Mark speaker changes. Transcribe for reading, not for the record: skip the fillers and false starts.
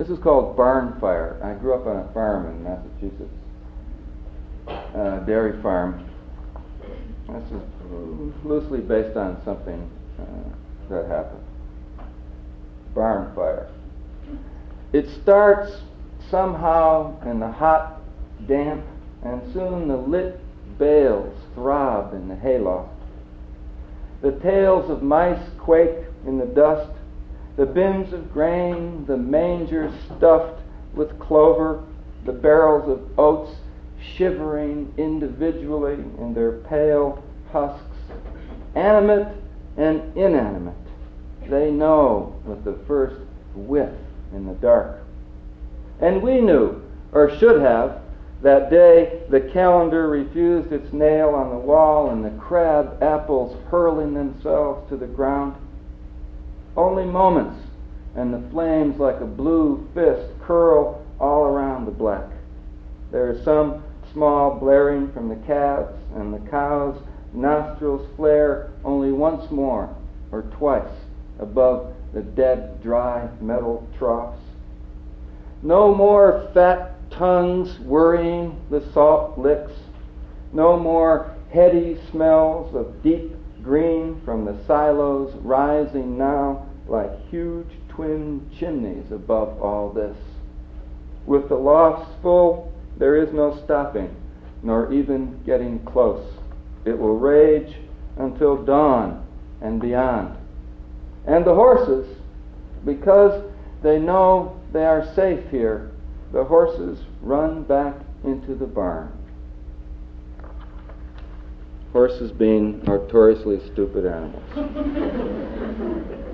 Speaker 1: This is called barn fire. I grew up on a farm in Massachusetts, dairy farm. This is loosely based on something that happened. Barn fire. It starts somehow in the hot, damp, and soon the lit bales throb in the hayloft. The tails of mice quake in the dust, the bins of grain, the mangers stuffed with clover, the barrels of oats shivering individually in their pale husks, animate and inanimate. They know with the first whiff in the dark. And we knew, or should have, that day the calendar refused its nail on the wall and the crab apples hurling themselves to the ground. Only moments, and the flames like a blue fist curl all around the black. There is some small blaring from the calves, and the cows' nostrils flare only once more or twice above the dead, dry metal troughs. No more fat tongues worrying the salt licks. No more heady smells of deep green from the silos rising now like huge twin chimneys above all this. With the lofts full, there is no stopping, nor even getting close. It will rage until dawn and beyond. And the horses, because they know they are safe here, the horses run back into the barn. Horses being notoriously stupid animals.